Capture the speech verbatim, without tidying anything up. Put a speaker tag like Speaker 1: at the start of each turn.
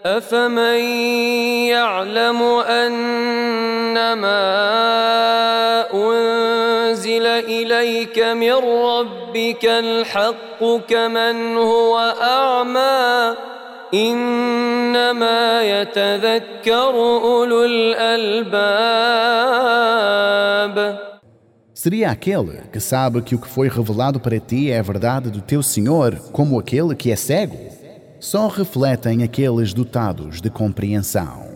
Speaker 1: أفمن يعلم أنما أنزل إليك من ربك الحق كمن هو أعمى إنما يتذكر أولو الألباب.
Speaker 2: Seria aquele que sabe que o que foi revelado para ti é a verdade do teu Senhor, como aquele que é cego? Só refletem aqueles dotados de compreensão.